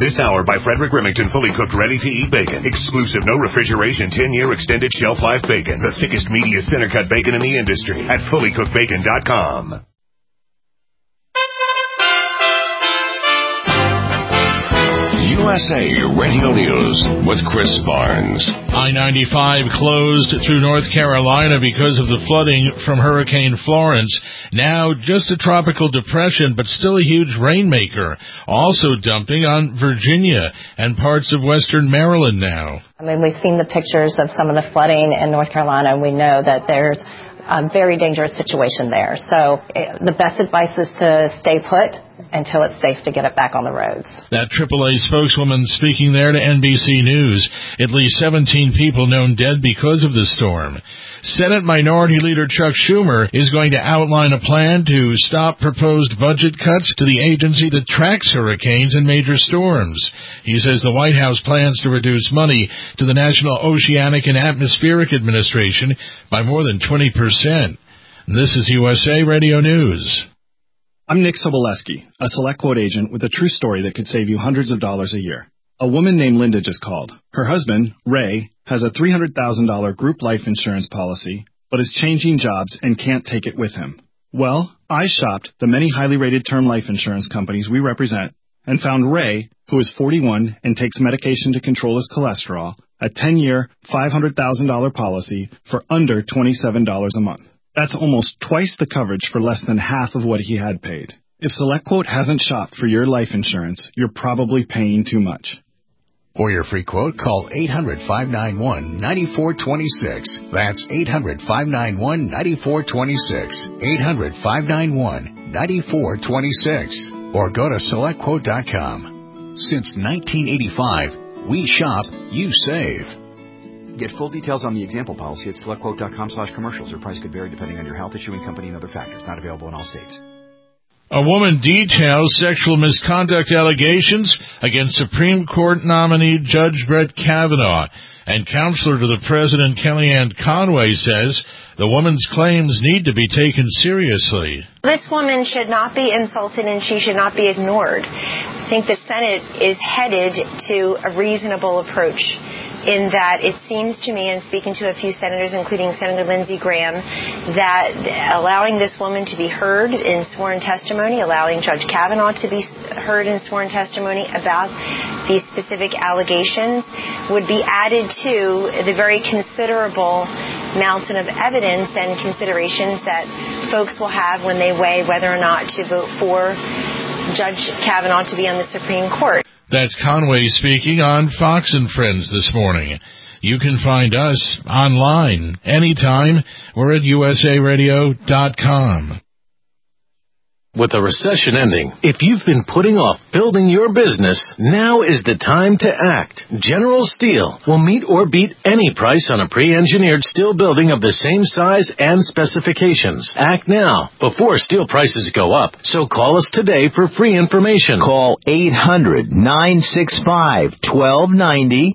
This hour by Frederick Remington, fully cooked, ready-to-eat bacon. Exclusive, no refrigeration, 10-year extended shelf life bacon. The thickest, meatiest center-cut bacon in the industry at fullycookedbacon.com. USA Radio News with Chris Barnes. I-95 closed through North Carolina because of the flooding from Hurricane Florence. Now just a tropical depression, but still a huge rainmaker. Also dumping on Virginia and parts of western Maryland now. I mean, we've seen the pictures of some of the flooding in North Carolina, and we know that there's a very dangerous situation there. So the best advice is to stay put until it's safe to get it back on the roads. That AAA spokeswoman speaking there to NBC News. At least 17 people known dead because of the storm. Senate Minority Leader Chuck Schumer is going to outline a plan to stop proposed budget cuts to the agency that tracks hurricanes and major storms. He says the White House plans to reduce money to the National Oceanic and Atmospheric Administration by more than 20%. This is USA Radio News. I'm Nick Soboleski, a SelectQuote agent with a true story that could save you hundreds of dollars a year. A woman named Linda just called. Her husband, Ray, has a $300,000 group life insurance policy, but is changing jobs and can't take it with him. Well, I shopped the many highly rated term life insurance companies we represent and found Ray, who is 41 and takes medication to control his cholesterol, a 10-year, $500,000 policy for under $27 a month. That's almost twice the coverage for less than half of what he had paid. If SelectQuote hasn't shopped for your life insurance, you're probably paying too much. For your free quote, call 800-591-9426. That's 800-591-9426. 800-591-9426. Or go to SelectQuote.com. Since 1985, we shop, you save. Get full details on the example policy at SelectQuote.com/commercials. Your price could vary depending on your health, issuing company, and other factors. Not available in all states. A woman details sexual misconduct allegations against Supreme Court nominee Judge Brett Kavanaugh. And counselor to the president, Kellyanne Conway, says the woman's claims need to be taken seriously. This woman should not be insulted and she should not be ignored. I think the Senate is headed to a reasonable approach in that it seems to me, and speaking to a few senators, including Senator Lindsey Graham, that allowing this woman to be heard in sworn testimony, allowing Judge Kavanaugh to be heard in sworn testimony about these specific allegations would be added to the very considerable mountain of evidence and considerations that folks will have when they weigh whether or not to vote for Judge Kavanaugh to be on the Supreme Court. That's Conway speaking on Fox and Friends this morning. You can find us online anytime. We're at usaradio.com. With the recession ending, if you've been putting off building your business, now is the time to act. General Steel will meet or beat any price on a pre-engineered steel building of the same size and specifications. Act now, before steel prices go up. So call us today for free information. Call 800-965-1290.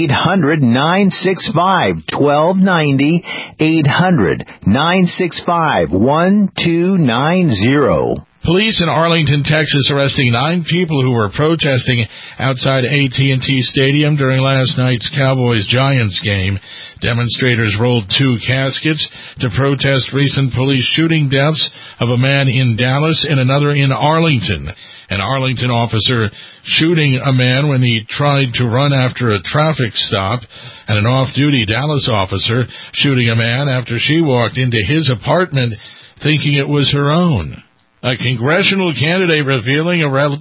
800-965-1290. 800-965-1290. Police in Arlington, Texas, arresting 9 people who were protesting outside AT&T Stadium during last night's Cowboys-Giants game. Demonstrators rolled 2 caskets to protest recent police shooting deaths of a man in Dallas and another in Arlington. An Arlington officer shooting a man when he tried to run after a traffic stop, and an off-duty Dallas officer shooting a man after she walked into his apartment thinking it was her own. A congressional candidate reveals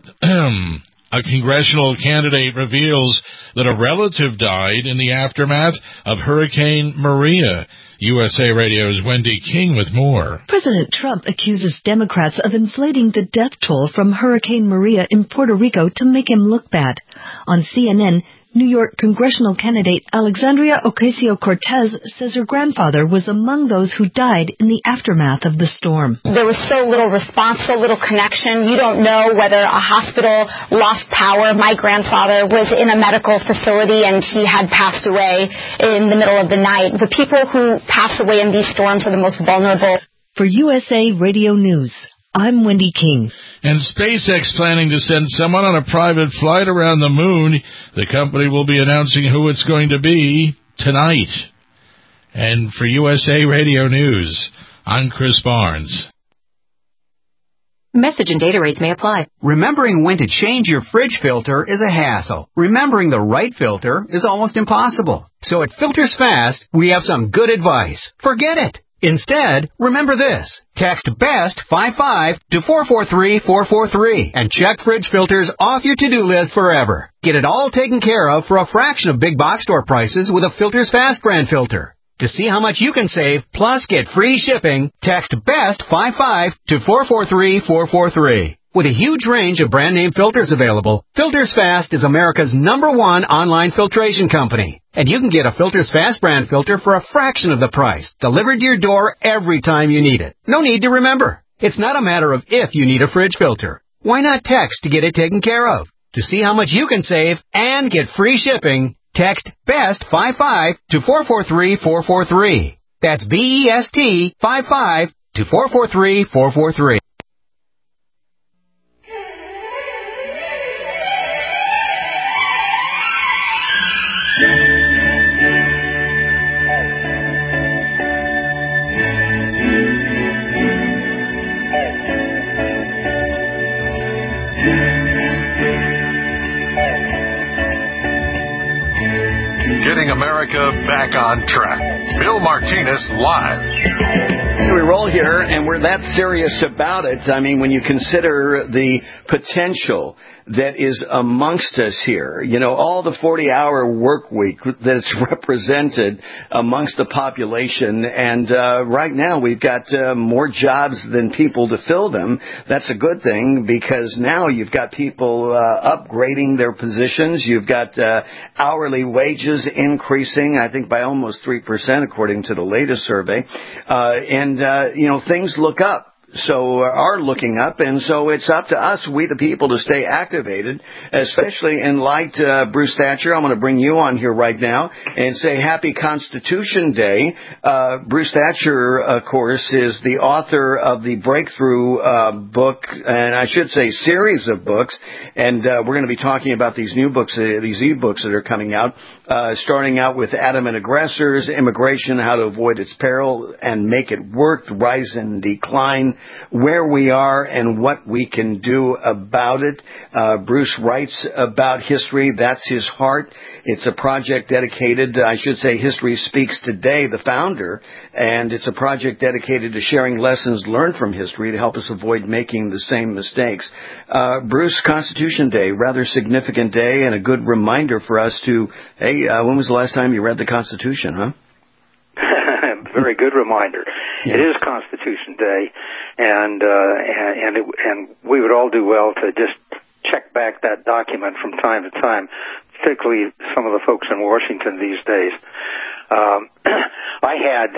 that a relative died in the aftermath of Hurricane Maria. USA Radio's Wendy King with more. President Trump accuses Democrats of inflating the death toll from Hurricane Maria in Puerto Rico to make him look bad. On CNN, New York congressional candidate Alexandria Ocasio-Cortez says her grandfather was among those who died in the aftermath of the storm. There was so little response, so little connection. You don't know whether a hospital lost power. My grandfather was in a medical facility and he had passed away in the middle of the night. The people who pass away in these storms are the most vulnerable. For USA Radio News, I'm Wendy King. And SpaceX planning to send someone on a private flight around the moon. The company will be announcing who it's going to be tonight. And for USA Radio News, I'm Chris Barnes. Message and data rates may apply. Remembering when to change your fridge filter is a hassle. Remembering the right filter is almost impossible. So at Filters Fast, we have some good advice. Forget it. Instead, remember this. Text BEST55 to 443-443 and check fridge filters off your to-do list forever. Get it all taken care of for a fraction of big box store prices with a Filters Fast brand filter. To see how much you can save, plus get free shipping, text BEST55 to 443-443. With a huge range of brand name filters available, Filters Fast is America's #1 online filtration company. And you can get a Filters Fast brand filter for a fraction of the price, delivered to your door every time you need it. No need to remember. It's not a matter of if you need a fridge filter. Why not text to get it taken care of? To see how much you can save and get free shipping, text BEST55 to 443-443. That's BEST55 to 443-443. Getting America back on track. Bill Martinez live. We roll here, and we're that serious about it. I mean, when you consider the potential that is amongst us here, you know, all the 40-hour work week that's represented amongst the population, and right now we've got more jobs than people to fill them. That's a good thing, because now you've got people upgrading their positions. You've got hourly wages increasing, I think, by almost 3%, according to the latest survey. And you know, things look up. So are looking up, and so it's up to us, we the people, to stay activated, especially in light, Bruce Thatcher. I'm going to bring you on here right now and say Happy Constitution Day. Bruce Thatcher, of course, is the author of the breakthrough book, and I should say series of books, and we're going to be talking about these new books, these e-books that are coming out, starting out with Adamant Aggressors, Immigration, How to Avoid Its Peril and Make It Work, The Rise and Decline, where we are and what we can do about it. Bruce writes about history. That's his heart. It's a project dedicated, I should say, History Speaks Today, the founder, and it's a project dedicated to sharing lessons learned from history to help us avoid making the same mistakes. Bruce, Constitution Day, rather significant day and a good reminder for us to, hey, when was the last time you read the Constitution, huh? Very good reminder. Yeah. It is Constitution Day, and we would all do well to just check back that document from time to time, particularly some of the folks in Washington these days. I had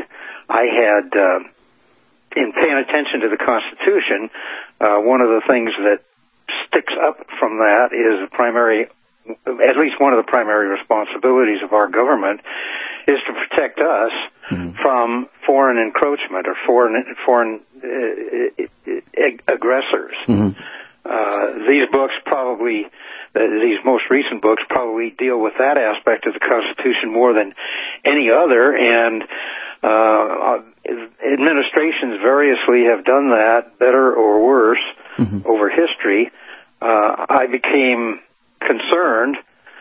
in paying attention to the Constitution, one of the things that sticks up from that is at least one of the primary responsibilities of our government is to protect us from foreign encroachment or foreign aggressors. These books these most recent books probably deal with that aspect of the Constitution more than any other, and administrations variously have done that better or worse over history. I became concerned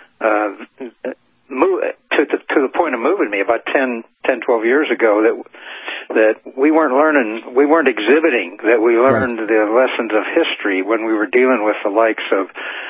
to the point of moving me about 10, 12 years ago that we weren't exhibiting, that we learned the lessons of history when we were dealing with the likes of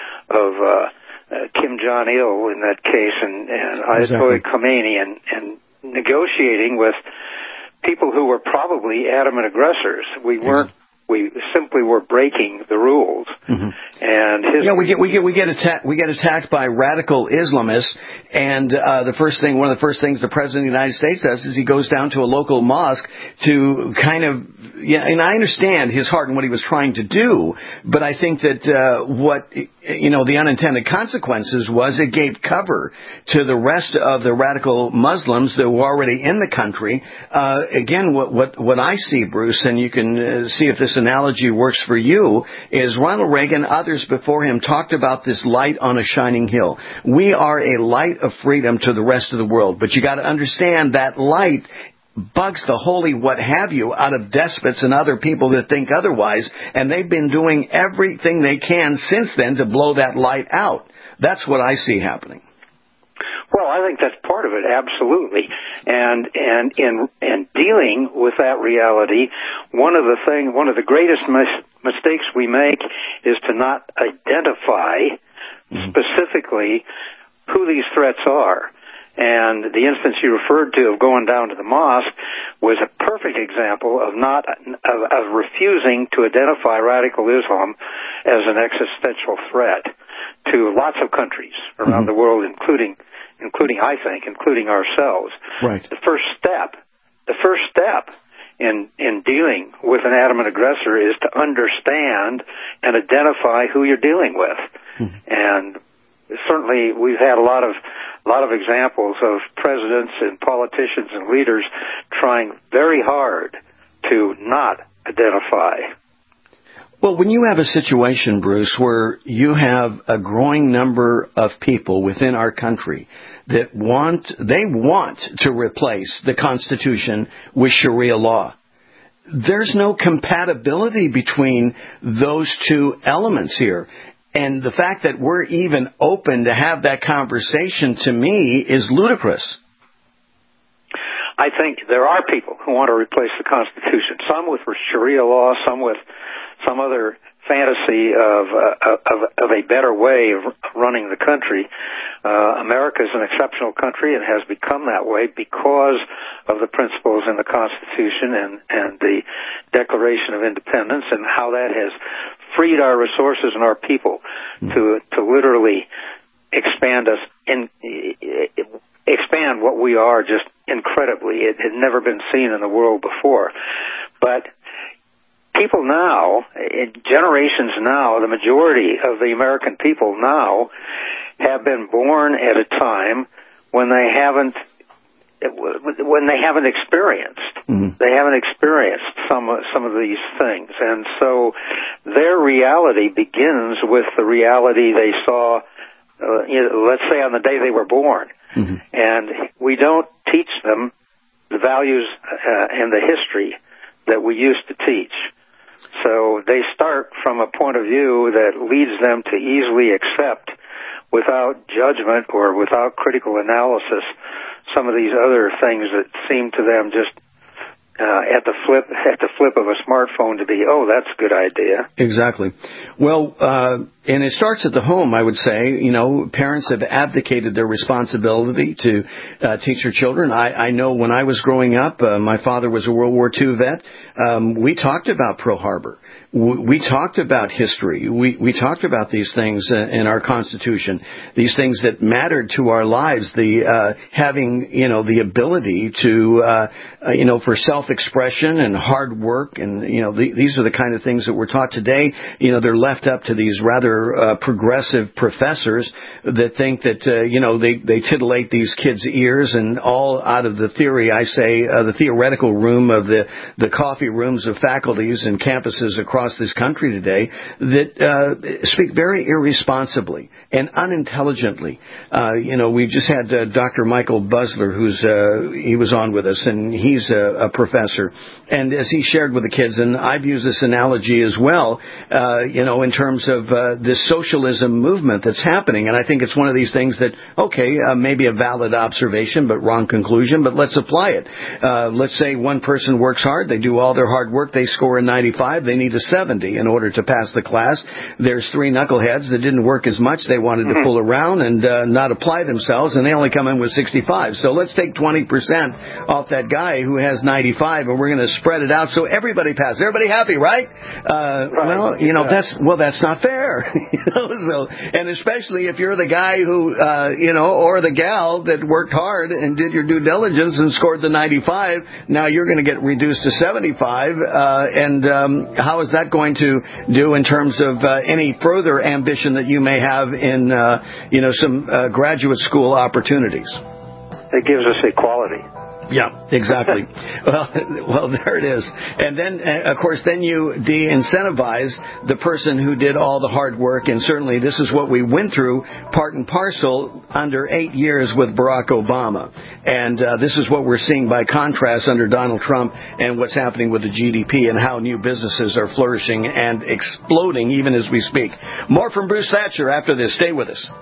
Kim Jong-il in that case and Ayatollah Khomeini and negotiating with people who were probably adamant aggressors. We simply were breaking the rules, and we get attacked by radical Islamists, and one of the first things the President of the United States does is he goes down to a local mosque to kind of, and I understand his heart and what he was trying to do, but I think that what the unintended consequences was it gave cover to the rest of the radical Muslims that were already in the country. Again, what I see, Bruce, and you can see if this analogy works for you, is Ronald Reagan, others before him, talked about this light on a shining hill. We are a light of freedom to the rest of the world, but you got to understand that light bugs the holy what have you out of despots and other people that think otherwise, and they've been doing everything they can since then to blow that light out. That's what I see happening. Well, I think that's part of it, absolutely. And in dealing with that reality, one of the greatest mistakes we make is to not identify specifically who these threats are. And the instance you referred to of going down to the mosque was a perfect example of refusing to identify radical Islam as an existential threat to lots of countries around the world, including ourselves. Right. The first step in dealing with an adamant aggressor is to understand and identify who you're dealing with. And certainly we've had a lot of examples of presidents and politicians and leaders trying very hard to not identify. Well, when you have a situation, Bruce, where you have a growing number of people within our country that want to replace the Constitution with Sharia law, there's no compatibility between those two elements here. And the fact that we're even open to have that conversation, to me, is ludicrous. I think there are people who want to replace the Constitution, some with Sharia law, some with some other fantasy of a better way of running the country. America is an exceptional country and has become that way because of the principles in the Constitution and the Declaration of Independence, and how that has freed our resources and our people to literally expand us and expand what we are just incredibly. It had never been seen in the world before. But people now, generations now, the majority of the American people now have been born at a time when they haven't experienced. They haven't experienced some of these things. And so their reality begins with the reality they saw, let's say on the day they were born. And we don't teach them the values and the history that we used to teach. So they start from a point of view that leads them to easily accept, without judgment or without critical analysis, some of these other things that seem to them just at the flip of a smartphone to be, oh, that's a good idea. Exactly. Well, and it starts at the home, I would say. Parents have abdicated their responsibility to teach their children. I know when I was growing up, my father was a World War II vet. We talked about Pearl Harbor. We talked about history. We talked about these things in our Constitution, these things that mattered to our lives, the having, the ability to, for self-expression and hard work. And, these are the kind of things that we're taught today. They're left up to these rather progressive professors that think that, they titillate these kids' ears, and all out of the theory, I say, the theoretical room of the coffee rooms of faculties and campuses across this country today that speak very irresponsibly and unintelligently. We've just had Dr. Michael Busler, he was on with us, and he's a professor. And as he shared with the kids, and I've used this analogy as well, in terms of this socialism movement that's happening. And I think it's one of these things that, maybe a valid observation, but wrong conclusion, but let's apply it. Let's say one person works hard, they do all their hard work, they score a 95, they need a 70 in order to pass the class. There's three knuckleheads that didn't work as much, they wanted to pull around and not apply themselves, and they only come in with 65. So let's take 20% off that guy who has 95, and we're going to spread it out so everybody passes. Everybody happy, right? Right. Well, that's not fair. And especially if you're the guy who, or the gal that worked hard and did your due diligence and scored the 95, now you're going to get reduced to 75. How is that going to do in terms of any further ambition that you may have in, some graduate school opportunities? It gives us equality. Yeah, exactly. Well, there it is. And then, of course, then you de-incentivize the person who did all the hard work. And certainly this is what we went through part and parcel under 8 years with Barack Obama. And this is what we're seeing by contrast under Donald Trump and what's happening with the GDP and how new businesses are flourishing and exploding even as we speak. More from Bruce Thatcher after this. Stay with us.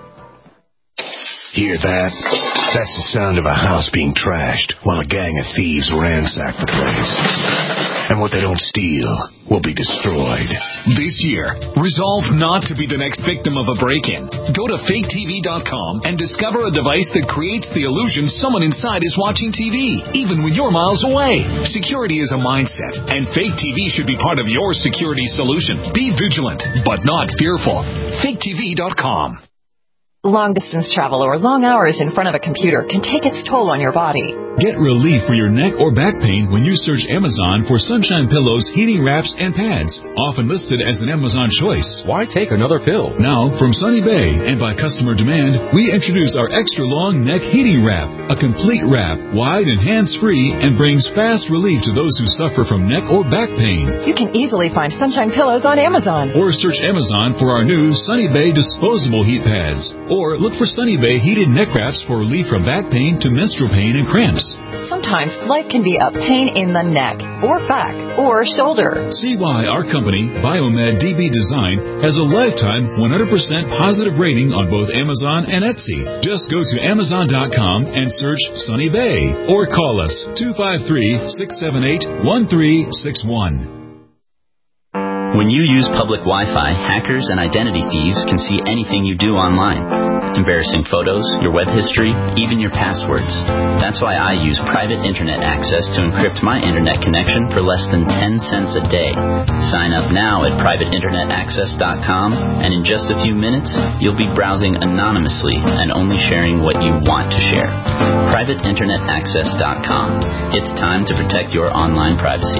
Hear that? That's the sound of a house being trashed while a gang of thieves ransack the place. And what they don't steal will be destroyed. This year, resolve not to be the next victim of a break-in. Go to faketv.com and discover a device that creates the illusion someone inside is watching TV, even when you're miles away. Security is a mindset, and Fake TV should be part of your security solution. Be vigilant, but not fearful. faketv.com. Long-distance travel or long hours in front of a computer can take its toll on your body. Get relief for your neck or back pain when you search Amazon for Sunshine Pillows, heating wraps, and pads, often listed as an Amazon choice. Why take another pill? Now, from Sunny Bay and by customer demand, we introduce our extra-long neck heating wrap, a complete wrap, wide and hands-free, and brings fast relief to those who suffer from neck or back pain. You can easily find Sunshine Pillows on Amazon. Or search Amazon for our new Sunny Bay disposable heat pads. Or look for Sunny Bay heated neck wraps for relief from back pain to menstrual pain and cramps. Sometimes life can be a pain in the neck, or back, or shoulder. See why our company, Biomed DB Design, has a lifetime 100% positive rating on both Amazon and Etsy. Just go to Amazon.com and search Sunny Bay, or call us 253-678-1361. When you use public Wi-Fi, hackers and identity thieves can see anything you do online. Embarrassing photos, your web history, even your passwords. That's why I use private internet access to encrypt my internet connection for less than 10 cents a day. Sign up now at privateinternetaccess.com, and in just a few minutes, you'll be browsing anonymously and only sharing what you want to share. privateinternetaccess.com. It's time to protect your online privacy.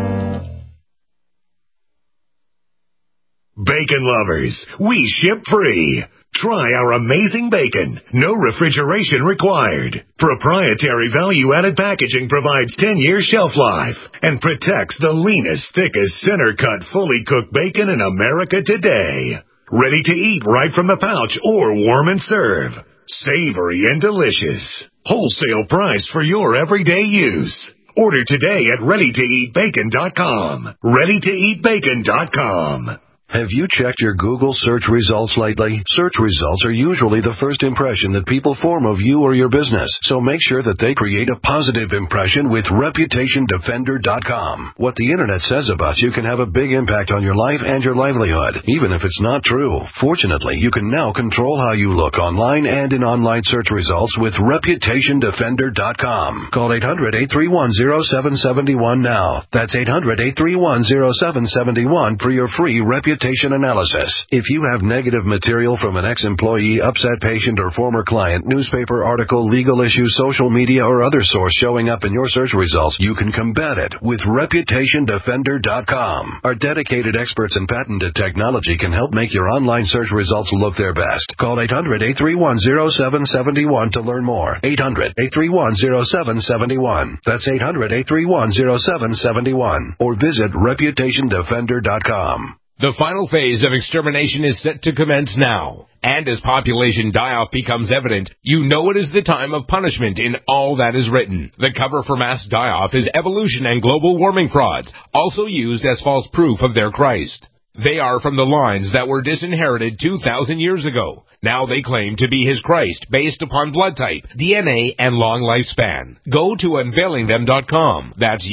Bacon lovers, we ship free. Try our amazing bacon. No refrigeration required. Proprietary value-added packaging provides 10-year shelf life and protects the leanest, thickest, center-cut, fully cooked bacon in America today. Ready to eat right from the pouch or warm and serve. Savory and delicious. Wholesale price for your everyday use. Order today at ReadyToEatBacon.com. ReadyToEatBacon.com. Have you checked your Google search results lately? Search results are usually the first impression that people form of you or your business, so make sure that they create a positive impression with ReputationDefender.com. What the Internet says about you can have a big impact on your life and your livelihood, even if it's not true. Fortunately, you can now control how you look online and in online search results with ReputationDefender.com. Call 800-831-0771 now. That's 800-831-0771 for your free reputation analysis. If you have negative material from an ex-employee, upset patient, or former client, newspaper article, legal issue, social media, or other source showing up in your search results, you can combat it with ReputationDefender.com. Our dedicated experts in patented technology can help make your online search results look their best. Call 800-831-0771 to learn more. 800-831-0771. That's 800-831-0771. Or visit ReputationDefender.com. The final phase of extermination is set to commence now. And as population die-off becomes evident, you know it is the time of punishment in all that is written. The cover for mass die-off is evolution and global warming frauds, also used as false proof of their Christ. They are from the lines that were disinherited 2,000 years ago. Now they claim to be his Christ based upon blood type, DNA, and long lifespan. Go to unveilingthem.com. That's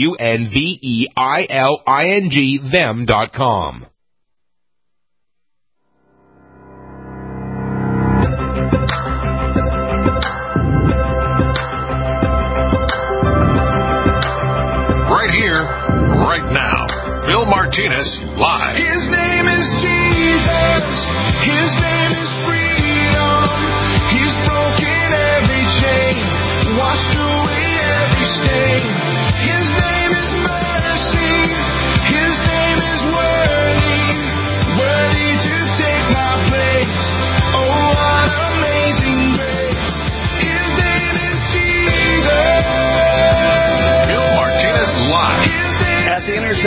UNVEILING them.com. Right here, right now. Bill Martinez, live. His name is Jesus.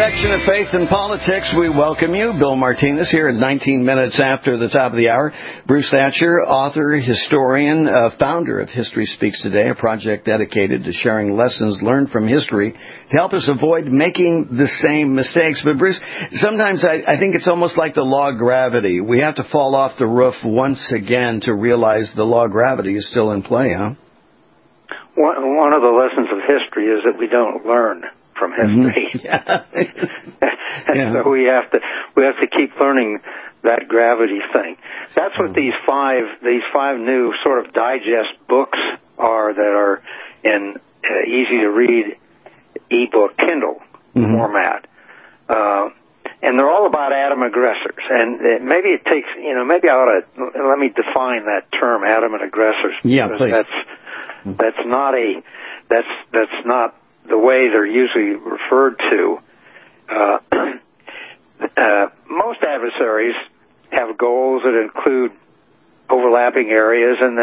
intersection of faith and politics. We welcome you. Bill Martinez here at 19 minutes after the top of the hour. Bruce Thatcher, author, historian, founder of History Speaks Today, a project dedicated to sharing lessons learned from history to help us avoid making the same mistakes. But Bruce, sometimes I think it's almost like the law of gravity. We have to fall off the roof once again to realize the law of gravity is still in play, huh? One of the lessons of history is that we don't learn from history. So we have to keep learning that gravity thing. That's what these five new sort of digest books are that are in easy to read ebook Kindle format. And they're all about Adam aggressors. And maybe it takes, maybe I ought to let me define that term, Adam and aggressors. Yeah, please. That's not the way they're usually referred to. Most adversaries have goals that include overlapping areas, and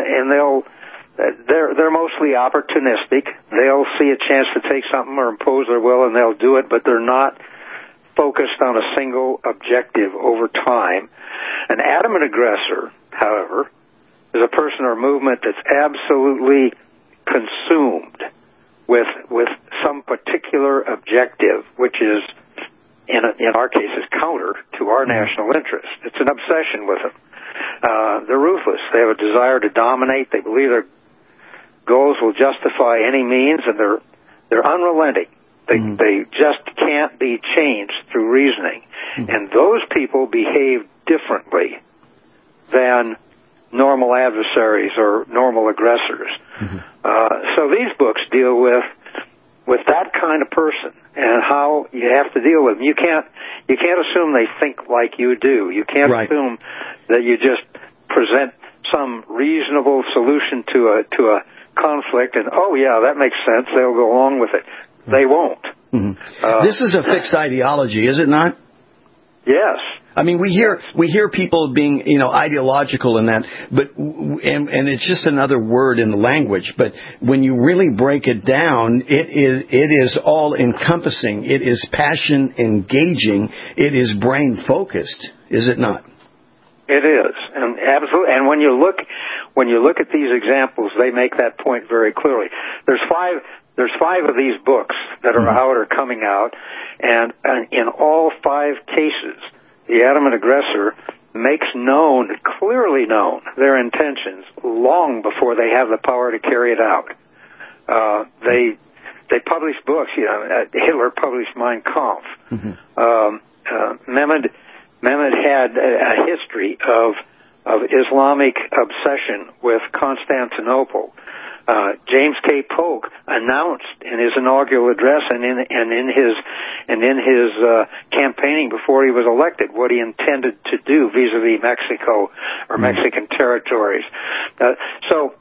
they're mostly opportunistic. They'll see a chance to take something or impose their will, and they'll do it, but they're not focused on a single objective over time. An adamant aggressor, however, is a person or movement that's absolutely consumed with some particular objective, which is, in our case, is counter to our national interest. It's an obsession with them. They're ruthless. They have a desire to dominate. They believe their goals will justify any means, and they're unrelenting. They just can't be changed through reasoning. And those people behave differently than normal adversaries or normal aggressors. So these books deal with that kind of person and how you have to deal with them. You can't assume they think like you do. You can't assume that you just present some reasonable solution to a conflict and, oh yeah, that makes sense, they'll go along with it. They won't. This is a fixed ideology, is it not? Yes. I mean, we hear people being, ideological in that, but and it's just another word in the language. But when you really break it down, it is all encompassing. It is passion engaging. It is brain focused. Is it not? It is, and absolutely. And when you look at these examples, they make that point very clearly. There's five of these books that are out or coming out, and in all 5 cases, the adamant aggressor makes clearly known, their intentions long before they have the power to carry it out. They publish books. Hitler published Mein Kampf. Mehmed had a history of Islamic obsession with Constantinople. James K. Polk announced in his inaugural address and in his campaigning before he was elected what he intended to do vis-a-vis Mexico or Mexican territories. So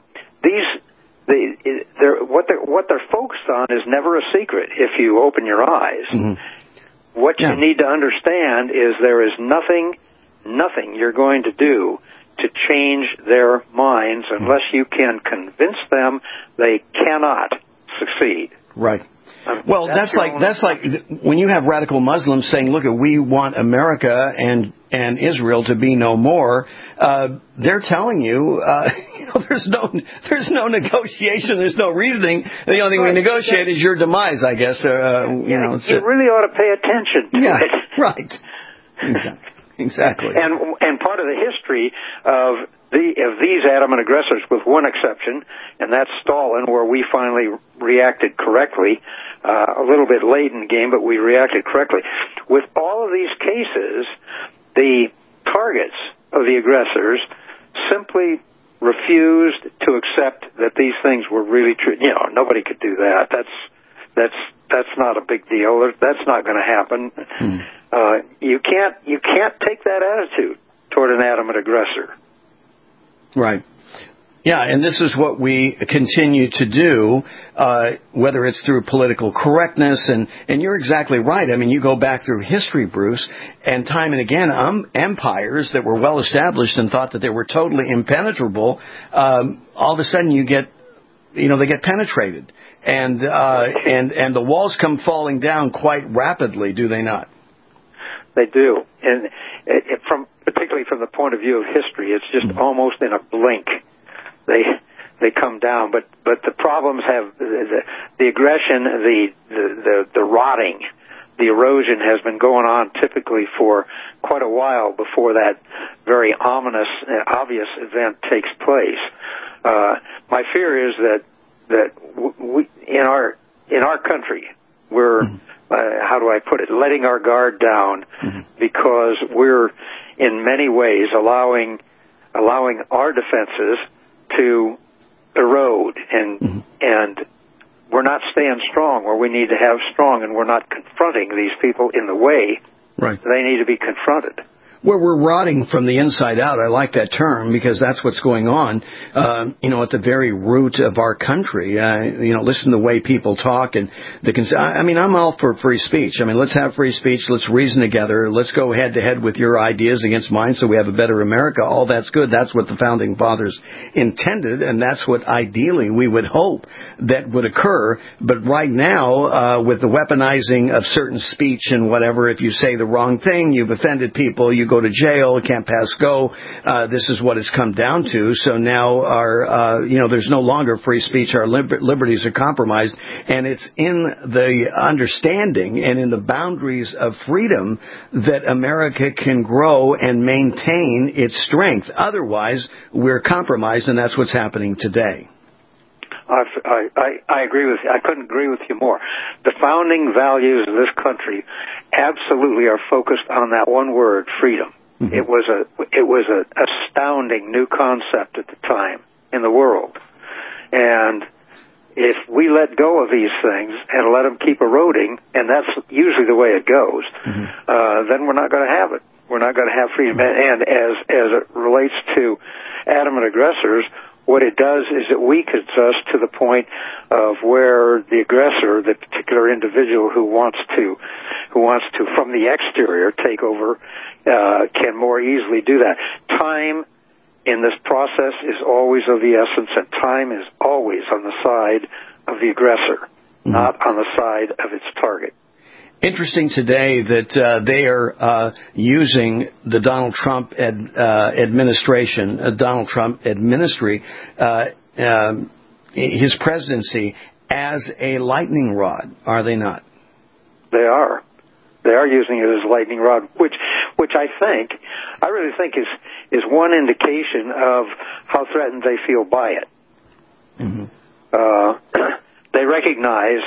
what they're focused on is never a secret if you open your eyes. What you need to understand is there is nothing you're going to do to change their minds unless you can convince them they cannot succeed. Right. Well, that's like when you have radical Muslims saying, "Look, we want America and Israel to be no more." They're telling you, there's no negotiation, there's no reasoning. The only thing we negotiate is your demise, I guess. You really ought to pay attention to it. Right. Exactly. And part of the history of these adamant aggressors, with one exception, and that's Stalin, where we finally reacted correctly, a little bit late in the game, but we reacted correctly. With all of these cases, the targets of the aggressors simply refused to accept that these things were really true. Nobody could do that. That's not a big deal. That's not going to happen. You can't take that attitude toward an adamant aggressor. Right. Yeah, and this is what we continue to do, whether it's through political correctness, and you're exactly right. I mean, you go back through history, Bruce, and time and again, empires that were well established and thought that they were totally impenetrable, all of a sudden they get penetrated. and the walls come falling down quite rapidly, do they not? They do, and particularly from the point of view of history, it's just almost in a blink. They come down, but the problems have the aggression, the rotting, the erosion has been going on typically for quite a while before that very ominous and obvious event takes place. My fear is that we in our country we're how do I put it, letting our guard down because we're in many ways allowing our defenses to erode and we're not staying strong where we need to have strong, and we're not confronting these people in the way they need to be confronted. Where we're rotting from the inside out. I like that term because that's what's going on, at the very root of our country. Listen to the way people talk and I'm all for free speech. Let's have free speech. Let's reason together. Let's go head to head with your ideas against mine so we have a better America. All that's good. That's what the founding fathers intended, and that's what ideally we would hope that would occur. But right now, with the weaponizing of certain speech and whatever, if you say the wrong thing, you've offended people, you go to jail, can't pass go. This is what it's come down to. So now there's no longer free speech. Our liberties are compromised, and it's in the understanding and in the boundaries of freedom that America can grow and maintain its strength. Otherwise, we're compromised, and that's what's happening today. I agree with you. I couldn't agree with you more. The founding values of this country absolutely are focused on that one word, freedom. It was a astounding new concept at the time in the world. And if we let go of these things and let them keep eroding, and that's usually the way it goes, then we're not going to have it. We're not going to have freedom. And as it relates to adamant aggressors, what it does is it weakens us to the point of where the aggressor, the particular individual who wants to from the exterior take over, can more easily do that. Time in this process is always of the essence, and time is always on the side of the aggressor, not on the side of its target. Interesting today that they are using the Donald Trump administration, Donald Trump administry, his presidency as a lightning rod, are they not? They are. They are using it as a lightning rod, which I really think is one indication of how threatened they feel by it. They recognize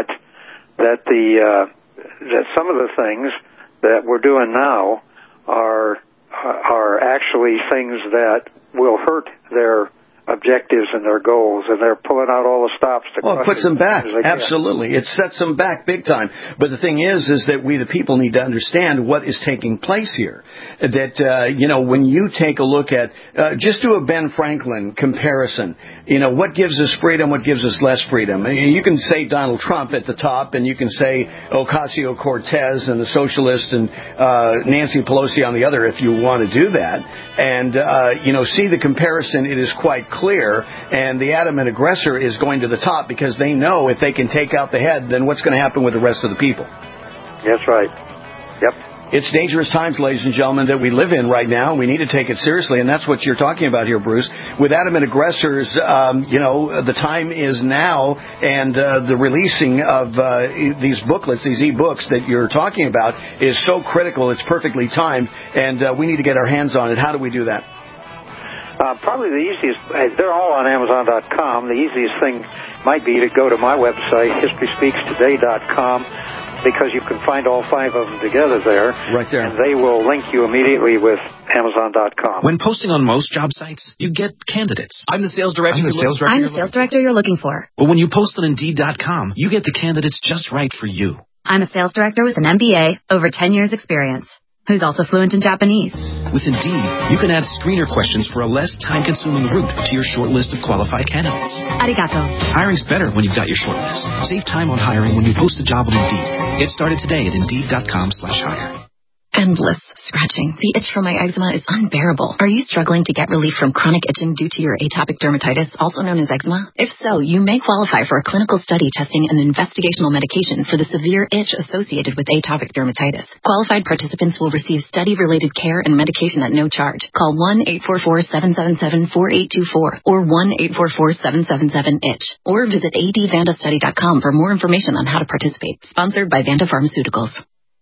that some of the things that we're doing now are actually things that will hurt their objectives and their goals, and they're pulling out all the stops to it puts them back. Absolutely. It sets them back big time. But the thing is that we the people need to understand what is taking place here. That, when you take a look at, just do a Ben Franklin comparison, what gives us freedom, what gives us less freedom. You can say Donald Trump at the top, and you can say Ocasio-Cortez and the socialists and Nancy Pelosi on the other if you want to do that. And, see the comparison, it is quite clear, and the adamant aggressor is going to the top because they know if they can take out the head, then what's going to happen with the rest of the people? That's right. Yep. It's dangerous times, ladies and gentlemen, that we live in right now. We need to take it seriously, and that's what you're talking about here, Bruce. With adamant aggressors, the time is now, and the releasing of these booklets, these e-books that you're talking about is so critical. It's perfectly timed, and we need to get our hands on it. How do we do that? Probably the easiest, they're all on Amazon.com. The easiest thing might be to go to my website, HistorySpeaksToday.com, because you can find all 5 of them together there. Right there. And they will link you immediately with Amazon.com. When posting on most job sites, you get candidates. I'm the sales director. I'm the sales director you're looking for. But when you post on Indeed.com, you get the candidates just right for you. I'm a sales director with an MBA, over 10 years experience, who's also fluent in Japanese. With Indeed, you can add screener questions for a less time-consuming route to your short list of qualified candidates. Arigato. Hiring's better when you've got your short list. Save time on hiring when you post a job on Indeed. Get started today at Indeed.com/hire. endless scratching. The itch from my eczema is unbearable. Are you struggling to get relief from chronic itching due to your atopic dermatitis, also known as eczema? If so, you may qualify for a clinical study testing an investigational medication for the severe itch associated with atopic dermatitis. Qualified participants will receive study-related care and medication at no charge. Call 1-844-777-4824 or 1-844-777-ITCH or visit advandastudy.com for more information on how to participate. Sponsored by Vanda Pharmaceuticals.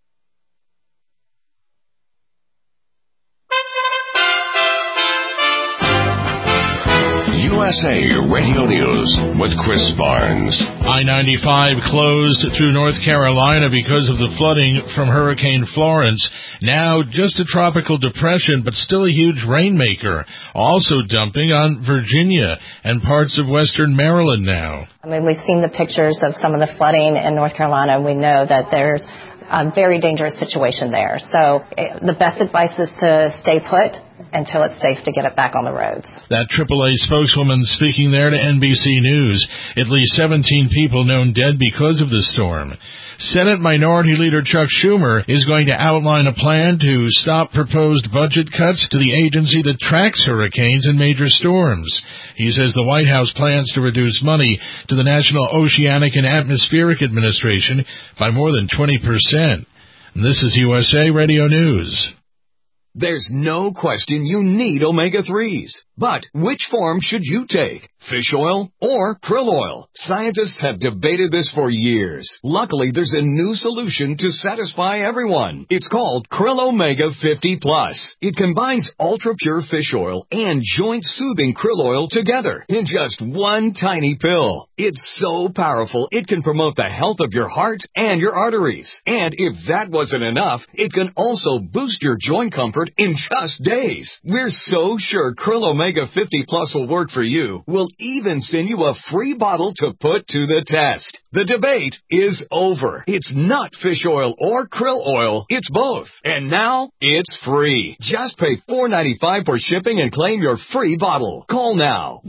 USA Radio News with Chris Barnes. I-95 closed through North Carolina because of the flooding from Hurricane Florence. Now just a tropical depression, but still a huge rainmaker. Also dumping on Virginia and parts of western Maryland now. I mean, we've seen the pictures of some of the flooding in North Carolina, and we know that there's a very dangerous situation there. So the best advice is to stay put until it's safe to get it back on the roads. That AAA spokeswoman speaking there to NBC News. At least 17 people known dead because of the storm. Senate Minority Leader Chuck Schumer is going to outline a plan to stop proposed budget cuts to the agency that tracks hurricanes and major storms. He says the White House plans to reduce money to the National Oceanic and Atmospheric Administration by more than 20%. This is USA Radio News. There's no question you need omega-3s. But which form should you take? Fish oil or krill oil? Scientists have debated this for years. Luckily, there's a new solution to satisfy everyone. It's called Krill Omega 50 Plus. It combines ultra-pure fish oil and joint-soothing krill oil together in just one tiny pill. It's so powerful, it can promote the health of your heart and your arteries. And if that wasn't enough, it can also boost your joint comfort in just days. We're so sure Krill Omega 50 Plus will work for you. We'll even send you a free bottle to put to the test. The debate is over. It's not fish oil or krill oil. It's both. And now it's free. Just pay $4.95 for shipping and claim your free bottle. Call now.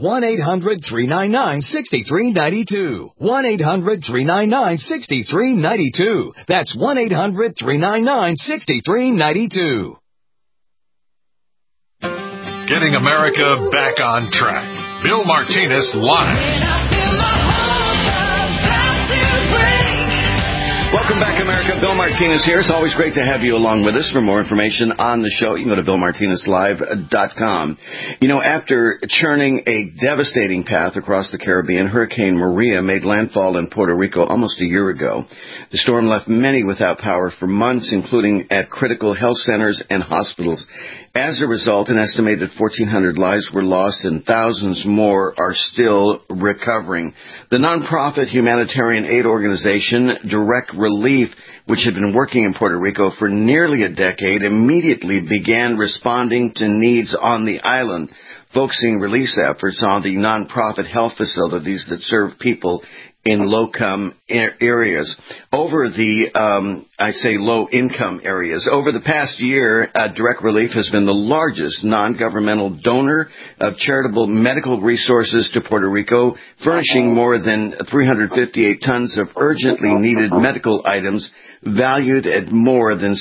1-800-399-6392. 1-800-399-6392. That's 1-800-399-6392. Getting America back on track. Bill Martinez Live. Welcome back, America. Bill Martinez here. It's always great to have you along with us. For more information on the show, you can go to BillMartinezLive.com. You know, after churning a devastating path across the Caribbean, Hurricane Maria made landfall in Puerto Rico almost a year ago. The storm left many without power for months, including at critical health centers and hospitals. As a result, an estimated 1,400 lives were lost and thousands more are still recovering. The nonprofit humanitarian aid organization Direct Relief, which had been working in Puerto Rico for nearly a decade, immediately began responding to needs on the island, focusing relief efforts on the nonprofit health facilities that serve people in low-income areas. Over the, low-income areas. Over the past year, Direct Relief has been the largest non-governmental donor of charitable medical resources to Puerto Rico, furnishing more than 358 tons of urgently needed medical items valued at more than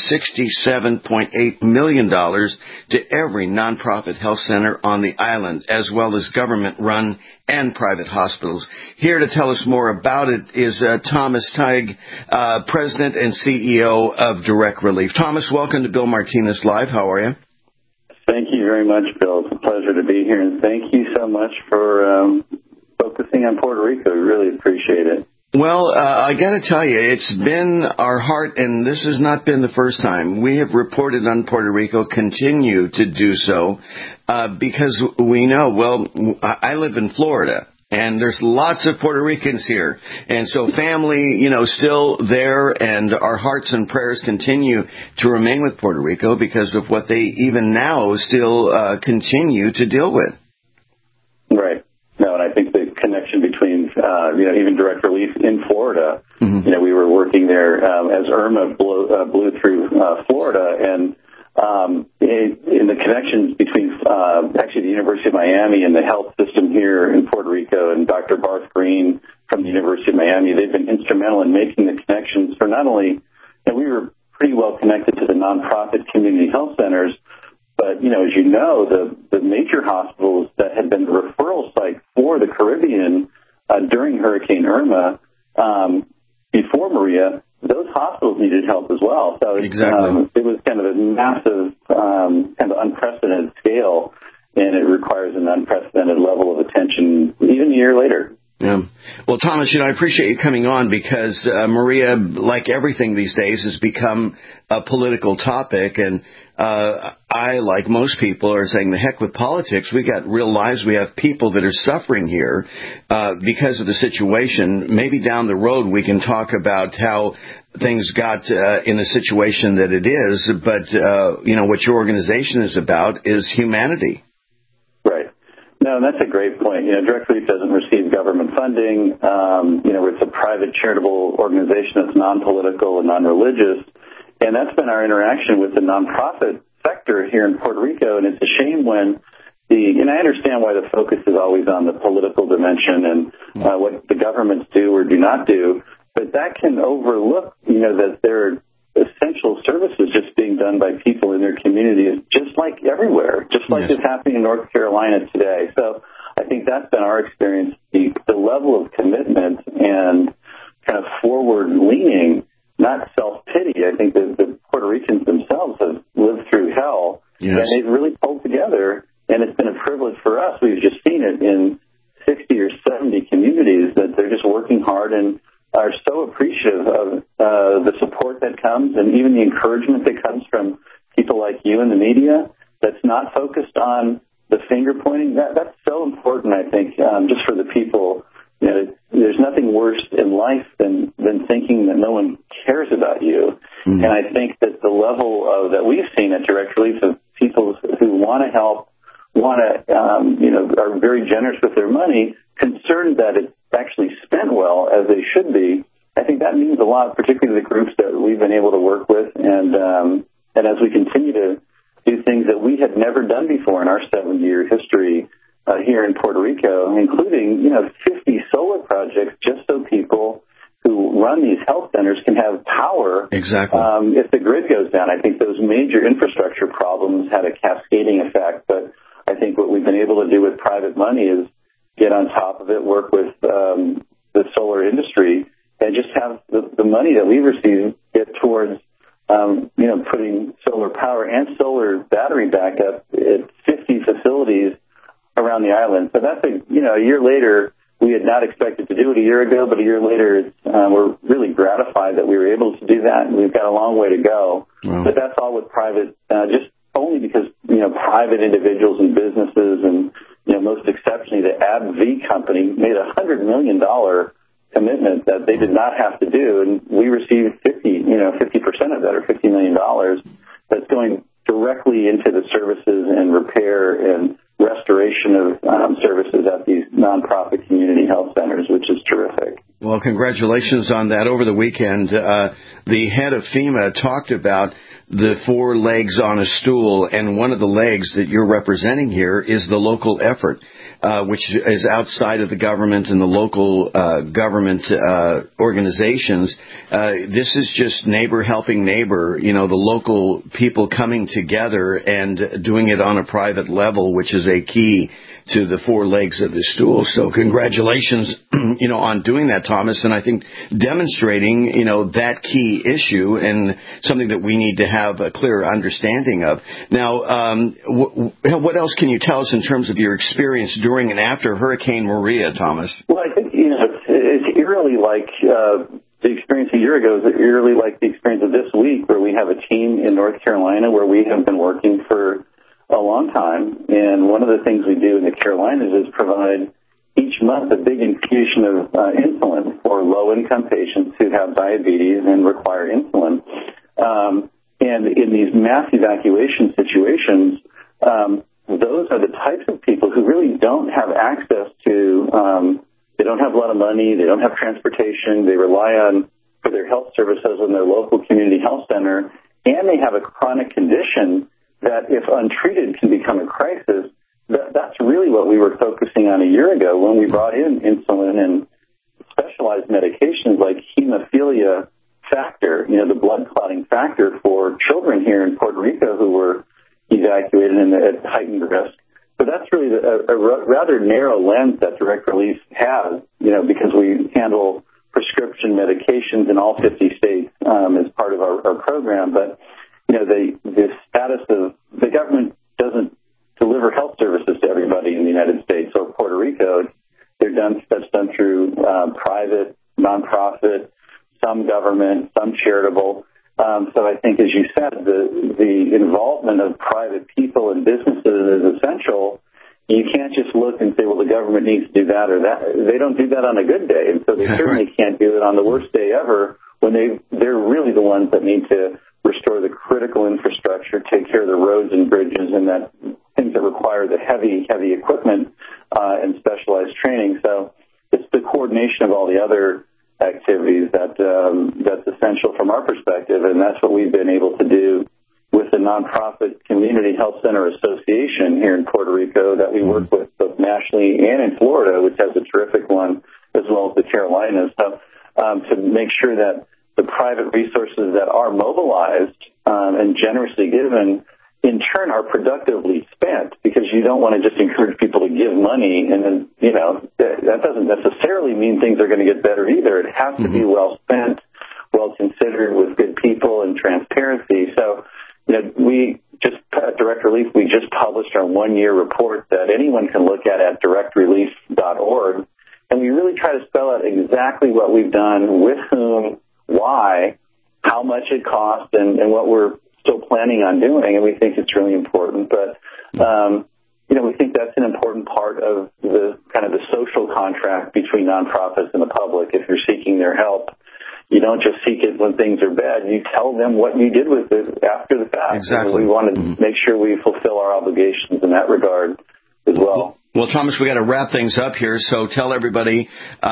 $67.8 million to every nonprofit health center on the island, as well as government-run and private hospitals. Here to tell us more about it is Thomas Teig, President and CEO of Direct Relief. Thomas, welcome to Bill Martinez Live. How are you? Thank you very much, Bill. It's a pleasure to be here, and thank you so much for focusing on Puerto Rico. We really appreciate it. Well, I got to tell you, it's been our heart, and this has not been the first time. We have reported on Puerto Rico, continue to do so, because we know, well, I live in Florida, and there's lots of Puerto Ricans here. And so family, still there, and our hearts and prayers continue to remain with Puerto Rico because of what they even now still continue to deal with. Right. No, and I think the connection between, even Direct Relief in Florida, we were working there as Irma blew through Florida, and in the connections between actually the University of Miami and the health system here in Puerto Rico and Dr. Barth Green from the University of Miami, they've been instrumental in making the connections for not only, we were pretty well connected to the nonprofit community health centers. But, as you know, the major hospitals that had been the referral site for the Caribbean during Hurricane Irma, before Maria, those hospitals needed help as well. So exactly. It was kind of a massive, kind of unprecedented scale, and it requires an unprecedented level of attention even a year later. Yeah. Well, Thomas, I appreciate you coming on because Maria, like everything these days, has become a political topic. And I, like most people, are saying the heck with politics. We got real lives. We have people that are suffering here because of the situation. Maybe down the road we can talk about how things got in the situation that it is. But, what your organization is about is humanity. Right. No, that's a great point. Direct Relief doesn't receive government funding. It's a private charitable organization that's non-political and non-religious. And that's been our interaction with the nonprofit sector here in Puerto Rico. And it's a shame when and I understand why the focus is always on the political dimension and what the governments do or do not do. But that can overlook, that there are essential services just being done by people in their communities, just like everywhere, just like is happening in North Carolina today. So I think that's been our experience. The level of commitment and kind of forward-leaning, not self-pity. I think that the Puerto Ricans themselves have lived through hell, and they've really pulled together, and it's been a privilege for us. We've just seen it in 60 or 70 communities that they're just working hard and are so appreciative of the support that comes and even the encouragement that comes from people like you in the media that's not focused on the finger pointing. That's so important, I think, just for the people. There's nothing worse in life than thinking that no one cares about you. Mm-hmm. And I think that the level that we've seen at Direct Relief of people who want to help, are very generous with their money, concerned that it's actually spent well as they should be. I think that means a lot, particularly the groups that we've been able to work with. And as we continue to do things that we had never done before in our 7-year history here in Puerto Rico, including, 50 solar projects just so people who run these health centers can have power. Exactly. If the grid goes down. I think those major infrastructure problems had a cascading effect, but I think what we've been able to do with private money is get on top of it, work with the solar industry, and just have the money that we receive get towards, putting solar power and solar battery backup at 50 facilities around the island. So that's a year later. We had not expected to do it a year ago, but a year later, we're really gratified that we were able to do that, and we've got a long way to go. Wow. But that's all with private, just only because, private individuals and businesses and, most exceptionally, the AbbVie company made a $100 million commitment that they did not have to do, and we received 50% of that, or $50 million, that's going directly into the services and repair and restoration of services at these nonprofit community health centers, which is terrific. Well, congratulations on that. Over the weekend, the head of FEMA talked about the 4 legs on a stool, and one of the legs that you're representing here is the local effort, which is outside of the government and the local government organizations. This is just neighbor helping neighbor, the local people coming together and doing it on a private level, which is a key to the 4 legs of the stool. So congratulations, on doing that, Thomas. And I think demonstrating, that key issue and something that we need to have a clearer understanding of. Now, what else can you tell us in terms of your experience during and after Hurricane Maria, Thomas? Well, I think, it's eerily like the experience a year ago is eerily like the experience of this week, where we have a team in North Carolina where we have been working for a long time, and one of the things we do in the Carolinas is provide each month a big infusion of insulin for low-income patients who have diabetes and require insulin. And in these mass evacuation situations, those are the types of people who really don't have access to, they don't have a lot of money, they don't have transportation, they rely on for their health services in their local community health center, and they have a chronic condition that, if untreated, can become a crisis. That's really what we were focusing on a year ago when we brought in insulin and specialized medications like hemophilia factor, the blood clotting factor for children here in Puerto Rico who were evacuated and at heightened risk. So that's really a rather narrow lens that Direct Relief has, because we handle prescription medications in all 50 states as part of our program. But, the status of the government doesn't deliver health services to everybody in the United States or Puerto Rico. That's done through private, nonprofit, some government, some charitable. So I think, as you said, the involvement of private people and businesses is essential. You can't just look and say, well, the government needs to do that or that. They don't do that on a good day, and so they certainly can't do it on the worst day ever when they're really the ones that need to restore the critical infrastructure, take care of the roads and bridges, and things that require the heavy equipment and specialized training. So it's the coordination of all the other activities that's essential from our perspective, and that's what we've been able to do with the nonprofit Community Health Center Association here in Puerto Rico that we work with both nationally and in Florida, which has a terrific one, as well as the Carolinas. So to make sure that the private resources that are mobilized and generously given in turn are productively spent, because you don't want to just encourage people to give money and then, that doesn't necessarily mean things are going to get better either. It has to be well spent, well considered, with good people and transparency. So, we just, at Direct Relief, we just published our 1-year report that anyone can look at directrelief.org. And we really try to spell out exactly what we've done, with whom, why, how much it costs, and what we're still planning on doing, and we think it's really important. But, we think that's an important part of the kind of the social contract between nonprofits and the public. If you're seeking their help, you don't just seek it when things are bad. You tell them what you did with it after the fact. Exactly. And we want to make sure we fulfill our obligations in that regard as well. Well, Thomas, we got to wrap things up here, so tell everybody,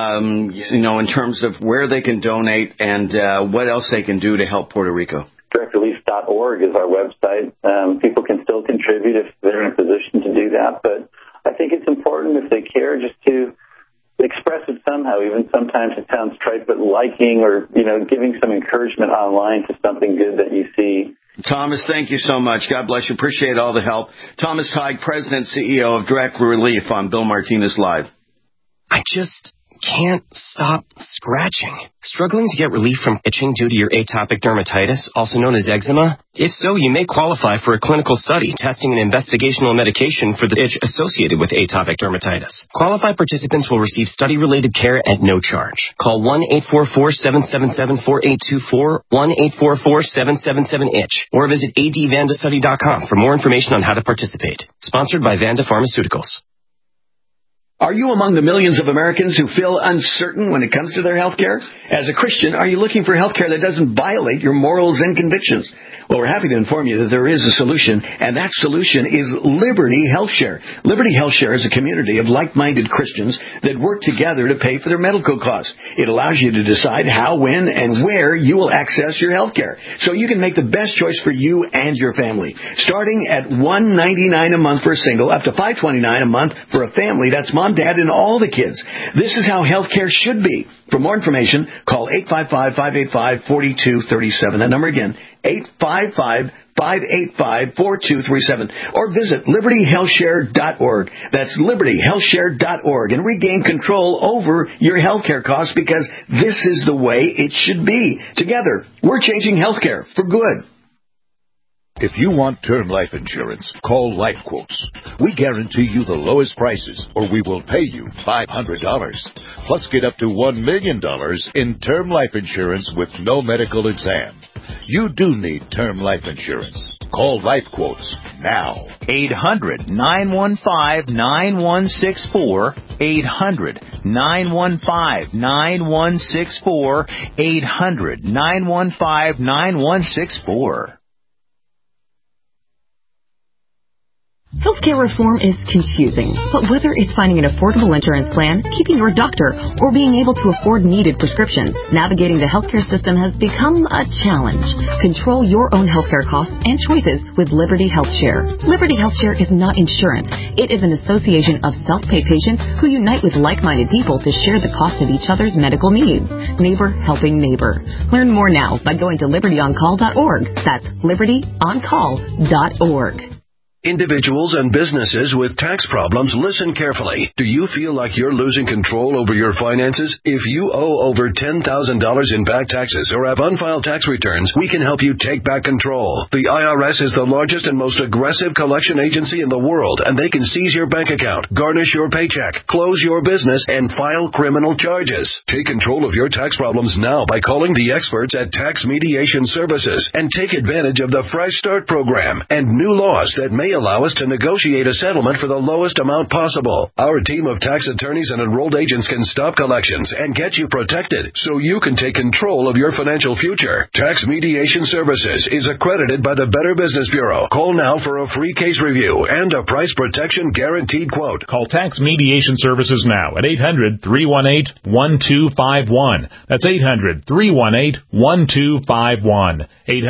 in terms of where they can donate and what else they can do to help Puerto Rico. Directrelief.org is our website. People can still contribute if they're in a position to do that, but I think it's important, if they care, just to express it somehow. Even sometimes it sounds trite, but liking or, giving some encouragement online to something good that you see. Thomas, thank you so much. God bless you. Appreciate all the help. Thomas Tighe, President, CEO of Direct Relief, on Bill Martinez Live. I just can't stop scratching. Struggling to get relief from itching due to your atopic dermatitis, also known as eczema? If so, you may qualify for a clinical study testing an investigational medication for the itch associated with atopic dermatitis. Qualified participants will receive study-related care at no charge. Call 1-844-777-4824, 1-844-777-ITCH, or visit advandastudy.com for more information on how to participate. Sponsored by Vanda Pharmaceuticals. Are you among the millions of Americans who feel uncertain when it comes to their health care? As a Christian, are you looking for health care that doesn't violate your morals and convictions? Well, we're happy to inform you that there is a solution, and that solution is Liberty HealthShare. Liberty HealthShare is a community of like-minded Christians that work together to pay for their medical costs. It allows you to decide how, when, and where you will access your health care, so you can make the best choice for you and your family. Starting at $199 a month for a single, up to $529 a month for a family. That's mom, dad, and all the kids. This is how health care should be. For more information, call 855-585-4237. That number again, 855-585-4237. Or visit libertyhealthshare.org. That's libertyhealthshare.org. And regain control over your health care costs, because this is the way it should be. Together, we're changing health care for good. If you want term life insurance, call Life Quotes. We guarantee you the lowest prices, or we will pay you $500. Plus, get up to $1 million in term life insurance with no medical exam. You do need term life insurance. Call Life Quotes now. 800-915-9164. 800-915-9164. 800-915-9164. Healthcare reform is confusing, but whether it's finding an affordable insurance plan, keeping your doctor, or being able to afford needed prescriptions, navigating the healthcare system has become a challenge. Control your own healthcare costs and choices with Liberty HealthShare. Liberty HealthShare is not insurance. It is an association of self-pay patients who unite with like-minded people to share the cost of each other's medical needs. Neighbor helping neighbor. Learn more now by going to libertyoncall.org. That's libertyoncall.org. Individuals and businesses with tax problems, listen carefully. Do you feel like you're losing control over your finances? If you owe over $10,000 in back taxes or have unfiled tax returns, we can help you take back control. The IRS is the largest and most aggressive collection agency in the world, and they can seize your bank account, garnish your paycheck, close your business, and file criminal charges. Take control of your tax problems now by calling the experts at Tax Mediation Services and take advantage of the Fresh Start program and new laws that may allow us to negotiate a settlement for the lowest amount possible. Our team of tax attorneys and enrolled agents can stop collections and get you protected so you can take control of your financial future. Tax Mediation Services is accredited by the Better Business Bureau. Call now for a free case review and a price protection guaranteed quote. Call Tax Mediation Services now at 800-318-1251. That's 800-318-1251.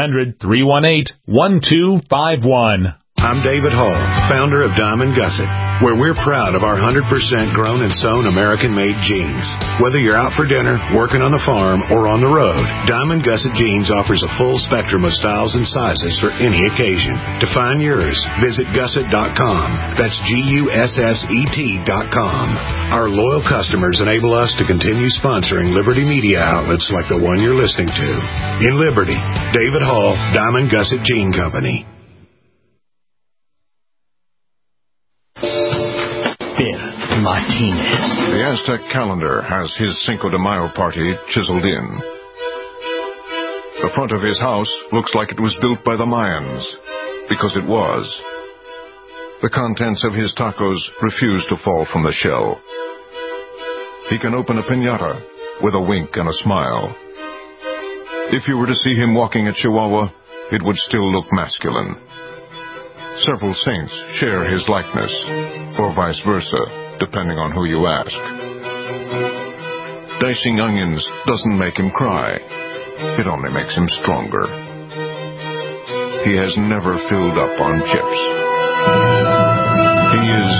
800-318-1251. I'm David Hall, founder of Diamond Gusset, where we're proud of our 100% grown and sewn American-made jeans. Whether you're out for dinner, working on the farm, or on the road, Diamond Gusset Jeans offers a full spectrum of styles and sizes for any occasion. To find yours, visit gusset.com. That's GUSSET.com. Our loyal customers enable us to continue sponsoring Liberty media outlets like the one you're listening to. In Liberty, David Hall, Diamond Gusset Jean Company. Martinez. The Aztec calendar has his Cinco de Mayo party chiseled in. The front of his house looks like it was built by the Mayans, because it was. The contents of his tacos refuse to fall from the shell. He can open a piñata with a wink and a smile. If you were to see him walking a Chihuahua, it would still look masculine. Several saints share his likeness, or vice versa, depending on who you ask. Dicing onions doesn't make him cry. It only makes him stronger. He has never filled up on chips. He is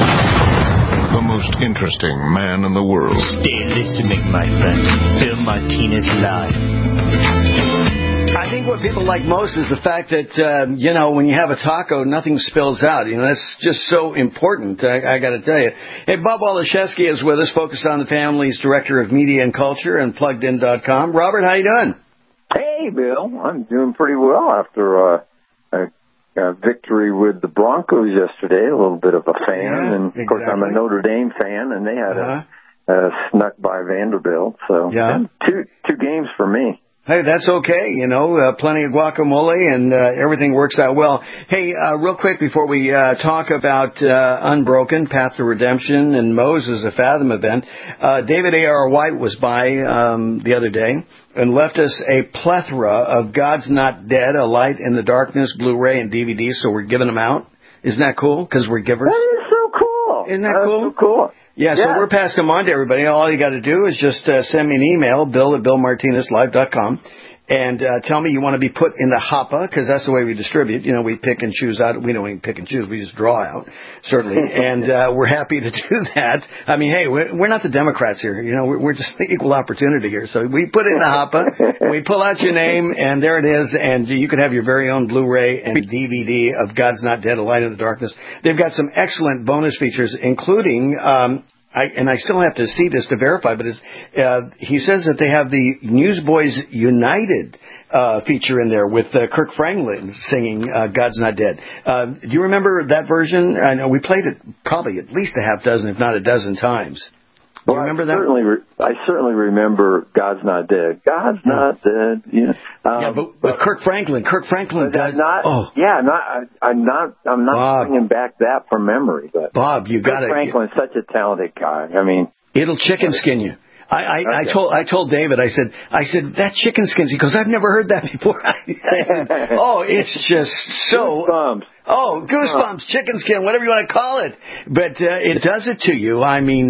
the most interesting man in the world. Stay listening, my friend. Bill Martinez Live. I think what people like most is the fact that, when you have a taco, nothing spills out. That's just so important, I got to tell you. Hey, Bob Waliszewski is with us, Focus on the Family's Director of Media and Culture and PluggedIn.com. Robert, how you doing? Hey, Bill. I'm doing pretty well after a victory with the Broncos yesterday. A little bit of a fan. Yeah, and, of course, I'm a Notre Dame fan, and they had snuck by Vanderbilt. So, two games for me. Hey, that's okay. Plenty of guacamole and everything works out well. Hey, real quick before we talk about Unbroken, Path to Redemption, and Moses, a Fathom event, David A.R. White was by the other day and left us a plethora of God's Not Dead, A Light in the Darkness, Blu-ray and DVD, so we're giving them out. Isn't that cool? Because we're givers. That is so cool. Isn't that cool? So cool. Yeah, so we're passing them on to everybody. All you got to do is just send me an email, bill@billmartinezlive.com, and tell me you want to be put in the hopper, because that's the way we distribute. We pick and choose out. We don't even pick and choose. We just draw out, certainly. And we're happy to do that. I mean, hey, we're not the Democrats here. We're just the equal opportunity here. So we put it in the hopper, we pull out your name, and there it is, and you can have your very own Blu-ray and DVD of God's Not Dead, A Light in the Darkness. They've got some excellent bonus features, including... I still have to see this to verify, but he says that they have the Newsboys United feature in there with Kirk Franklin singing God's Not Dead. Do you remember that version? I know we played it probably at least a half dozen, if not a dozen times. Do you remember that? I certainly remember God's Not Dead. God's Not Dead. Yeah, but with Kirk Franklin. Kirk Franklin does. I'm not bringing back that from memory. But Bob, you got it. Kirk Franklin's such a talented guy. I mean, it'll chicken skin you. I told David, I said that chicken skins. He goes, I've never heard that before. I said, it's just so goosebumps. Goosebumps, chicken skin, whatever you want to call it. But it does it to you. I mean,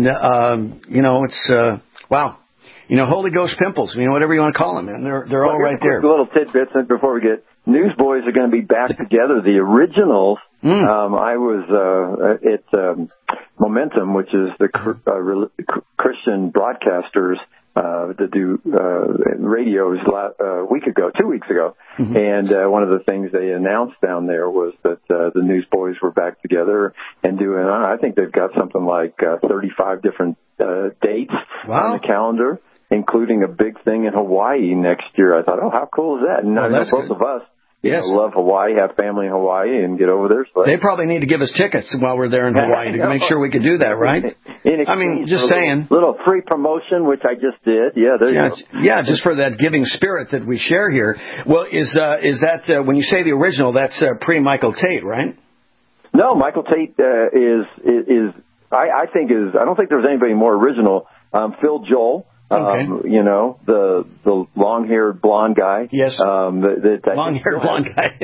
it's wow. Holy Ghost pimples. Whatever you want to call them, man. They're all right there. Little tidbits before we get. Newsboys are going to be back together. The originals. I was at Momentum, which is the Christian broadcasters that do radios 2 weeks ago. And one of the things they announced down there was that the Newsboys were back together and doing, I think they've got something like 35 different dates on the calendar, including a big thing in Hawaii next year. I thought, how cool is that? And I know both of us love Hawaii, have family in Hawaii, and get over there. So they probably need to give us tickets while we're there in Hawaii to make sure we can do that, right? Just saying. Little free promotion, which I just did. Yeah, there you go. Yeah, just for that giving spirit that we share here. Well, is that when you say the original, that's pre-Michael Tate, right? No, Michael Tate is I don't think there's anybody more original. Phil Joel. Okay. The long-haired blonde guy. Yes. Long-haired blonde guy.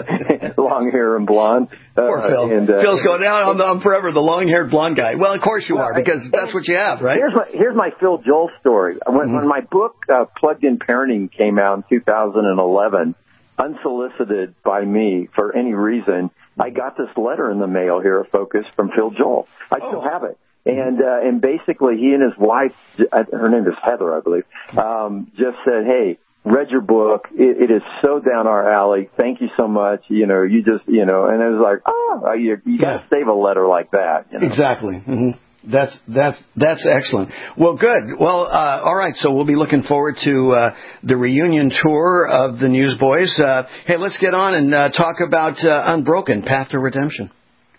long hair and blonde. Poor Phil. Phil's going down. I'm forever the long-haired blonde guy. Well, of course you are, because that's what you have, right? Here's my Phil Joel story. When my book Plugged In Parenting came out in 2011, unsolicited by me for any reason, I got this letter in the mail here at Focus from Phil Joel. I still have it. And basically he and his wife, her name is Heather, I believe, just said, hey, read your book. It is so down our alley. Thank you so much. You just, and it was like, you got to save a letter like that. Exactly. Mm-hmm. That's excellent. Well, good. Well, all right. So we'll be looking forward to the reunion tour of the Newsboys. Hey, let's get on and talk about Unbroken, Path to Redemption.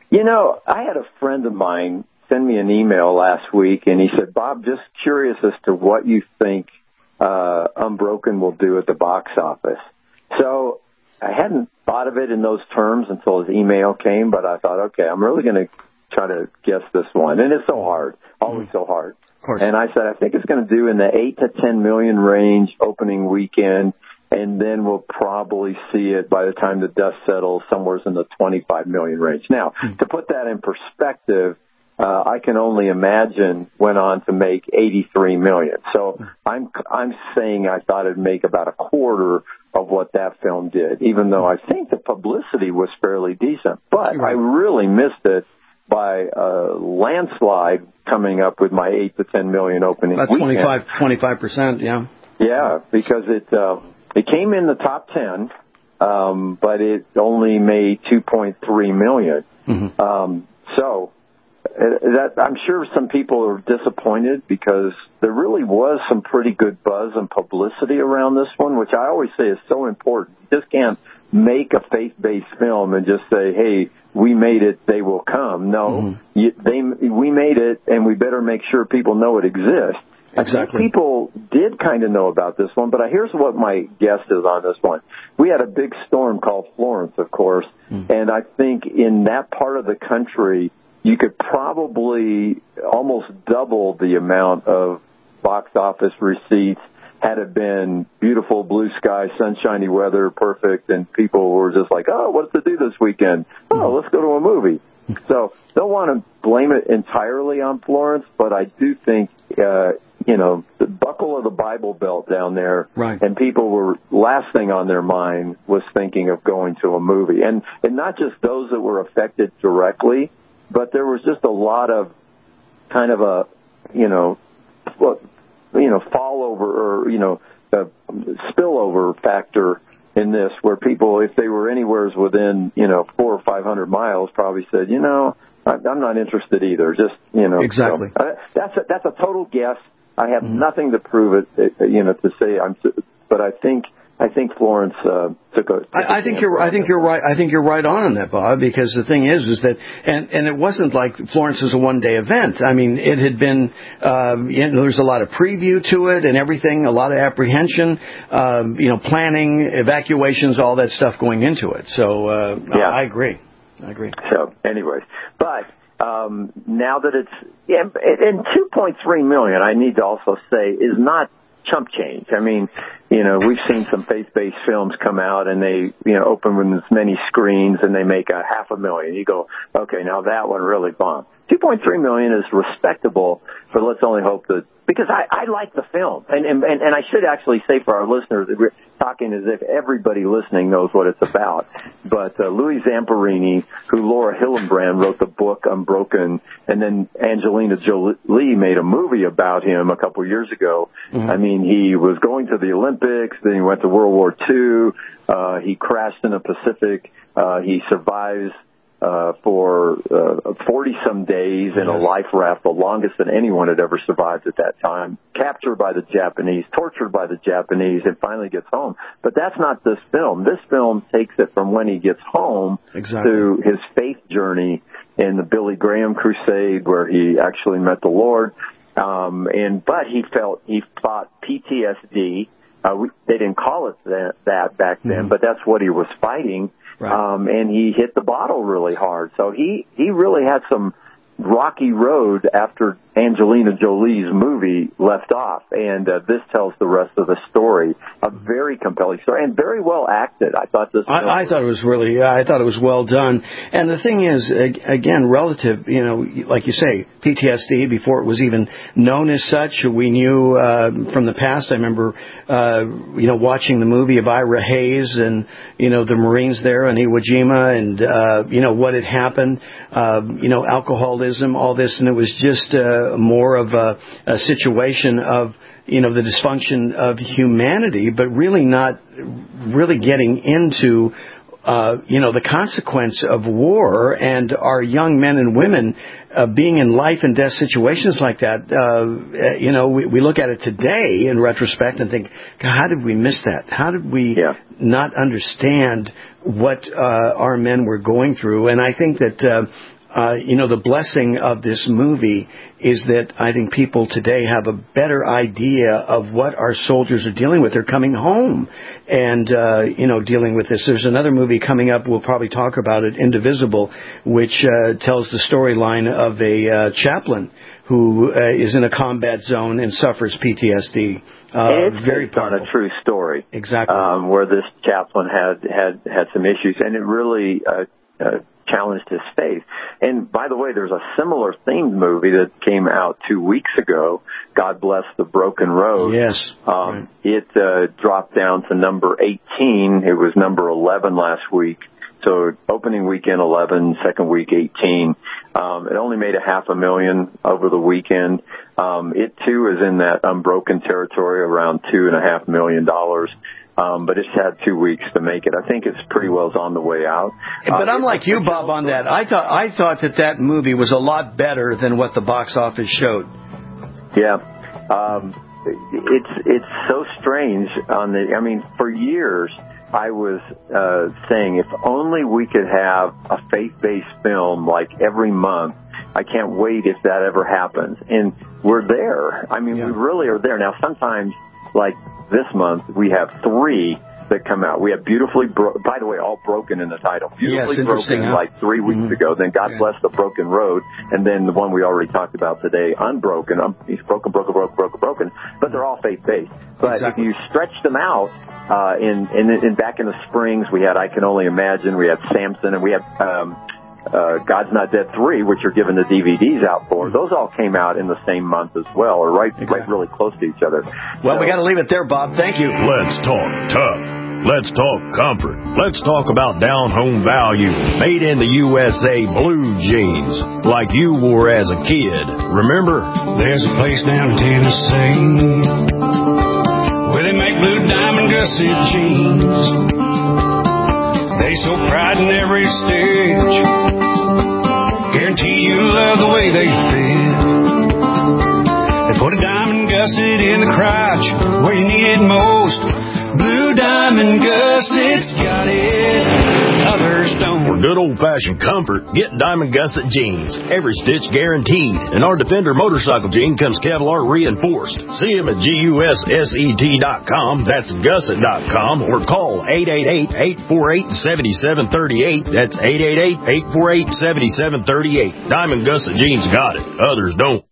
I had a friend of mine send me an email last week, and he said, Bob, just curious as to what you think Unbroken will do at the box office. So I hadn't thought of it in those terms until his email came, but I thought, okay, I'm really going to try to guess this one. And it's so hard, always so hard. Of course. And I said, I think it's going to do in the 8 to 10 million range opening weekend, and then we'll probably see it by the time the dust settles somewhere in the 25 million range. Now, to put that in perspective, I can only imagine went on to make 83 million. So I'm saying I thought it'd make about a quarter of what that film did, even though I think the publicity was fairly decent. But I really missed it by a landslide coming up with my 8 to 10 million opening weekend. About 25%, yeah. Yeah, because it came in the top 10, but it only made 2.3 million. So I'm sure some people are disappointed because there really was some pretty good buzz and publicity around this one, which I always say is so important. You just can't make a faith-based film and just say, hey, we made it, they will come. No, we made it, and we better make sure people know it exists. Exactly. I think people did kind of know about this one, but here's what my guess is on this one. We had a big storm called Florence, of course, and I think in that part of the country, you could probably almost double the amount of box office receipts had it been beautiful blue sky, sunshiny weather, perfect, and people were just like, oh, what's to do this weekend? Oh, let's go to a movie. So don't want to blame it entirely on Florence, but I do think, the buckle of the Bible Belt down there, and people were, last thing on their mind was thinking of going to a movie. And not just those that were affected directly, but there was just a lot of kind of a, fall over or, spillover factor in this, where people, if they were anywhere within, 400 or 500 miles, probably said, I'm not interested either. Just, Exactly. So, that's a total guess. I have nothing to prove it, to say but I think Florence took a. I think you're right. I think you're right on that, Bob. Because the thing is that, and it wasn't like Florence was a one-day event. I mean, it had been. There's a lot of preview to it and everything. A lot of apprehension. Planning, evacuations, all that stuff going into it. So I agree. So, anyways, but now that it's, and $2.3 million, I need to also say, is not chump change. I mean, we've seen some faith-based films come out and they, open with as many screens and they make $500,000. You go, okay, now that one really bombed. $2.3 million is respectable, but let's only hope that, because I like the film. And I should actually say for our listeners that we're talking as if everybody listening knows what it's about. But Louis Zamperini, who Laura Hillenbrand wrote the book Unbroken, and then Angelina Jolie made a movie about him a couple years ago. Mm-hmm. I mean, he was going to the Olympics, then he went to World War II. He crashed in the Pacific. He survives for 40-some days in a life raft, the longest that anyone had ever survived at that time, captured by the Japanese, tortured by the Japanese, and finally gets home. But that's not this film. This film takes it from when he gets home to his faith journey in the Billy Graham crusade, where he actually met the Lord. But he fought PTSD. They didn't call it that back then, but that's what he was fighting. Right. And he hit the bottle really hard. So he really had some rocky road after Angelina Jolie's movie left off. And this tells the rest of the story. A very compelling story and very well acted. I thought this. I thought it was really. I thought it was well done. And the thing is, again, relative. Like you say, PTSD before it was even known as such. We knew from the past. I remember, watching the movie of Ira Hayes and the Marines there on Iwo Jima and what had happened. Alcoholism, all this, and it was just more of a situation of the dysfunction of humanity, but really not really getting into the consequence of war and our young men and women being in life and death situations like that. We look at it today in retrospect and think, God, how did we miss that? How did we not understand what our men were going through? And I think that the blessing of this movie is that I think people today have a better idea of what our soldiers are dealing with. They're coming home and, dealing with this. There's another movie coming up, we'll probably talk about it, Indivisible, which tells the storyline of a chaplain who is in a combat zone and suffers PTSD. It's very based on a true story. Exactly. Where this chaplain had some issues, and it really challenged his faith. And by the way, there's a similar themed movie that came out 2 weeks ago, God Bless the Broken Road. Yes. Right. It dropped down to number 18. It was number 11 last week. So opening weekend 11, second week 18. It only made $500,000 over the weekend. It too is in that unbroken territory, around $2.5 million. But it's had 2 weeks to make it. I think it's pretty well on the way out. But I'm like you, Bob, on that. I thought that movie was a lot better than what the box office showed. Yeah. It's so strange for years I was saying if only we could have a faith-based film like every month. I can't wait if that ever happens. And we're there. We really are there. Now, sometimes, like this month, we have 3 that come out. We have Beautifully by the way, all broken in the title. Beautifully Broken, like 3 weeks ago. Then God Bless the Broken Road. And then the one we already talked about today, Unbroken. He's broken. But they're all faith-based. But if you stretch them out, in back in the springs, we had I Can Only Imagine. We had Samson, and we had God's Not Dead 3, which are given the DVDs out for. Those all came out in the same month as well, or right really close to each other. Well, we got to leave it there, Bob. Thank you. Let's talk tough. Let's talk comfort. Let's talk about down-home value. Made in the USA blue jeans, like you wore as a kid. Remember? There's a place down in Tennessee where they make blue diamond gusset jeans. They so pride in every stitch. Guarantee you love the way they fit. They put a diamond gusset in the crotch where you need it most. Blue Diamond Gusset's got it, others don't. For good old-fashioned comfort, get Diamond Gusset jeans. Every stitch guaranteed. And our Defender motorcycle jean comes Kevlar reinforced. See them at GUSSET.com. That's Gusset.com. Or call 888-848-7738. That's 888-848-7738. Diamond Gusset jeans got it. Others don't.